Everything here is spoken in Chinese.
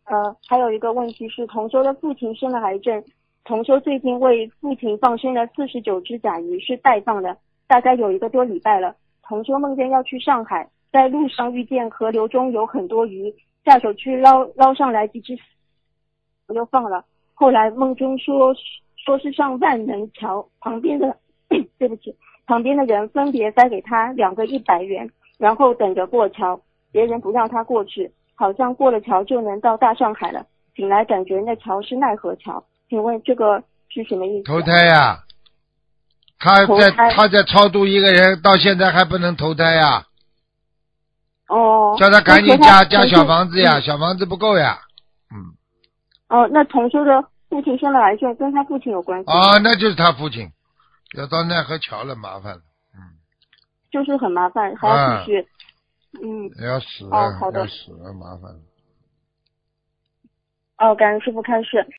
还有一个问题是，同修的父亲生了癌症，同修最近为父亲放生了49只甲鱼，是代放的，大概有1个多礼拜了。同修梦见要去上海，在路上遇见河流中有很多鱼，下手去捞上来几只，我就放了。后来梦中说是上万能桥旁边的对不起，旁边的人分别塞给他2个100元，然后等着过桥，别人不让他过去，好像过了桥就能到大上海了。醒来感觉那桥是奈何桥，请问这个是什么意思？ 投胎呀、他在超度一个人，到现在还不能投胎呀、 哦， 叫他赶紧加小房子呀，小房子不够呀。 那同修的父亲生了癌症，跟他父亲有关系？ 那就是他父亲，要到奈何桥了，麻烦了。 就是很麻烦，还要继续。 要死了， 好的， 要死了，麻烦了。 感恩师父开示。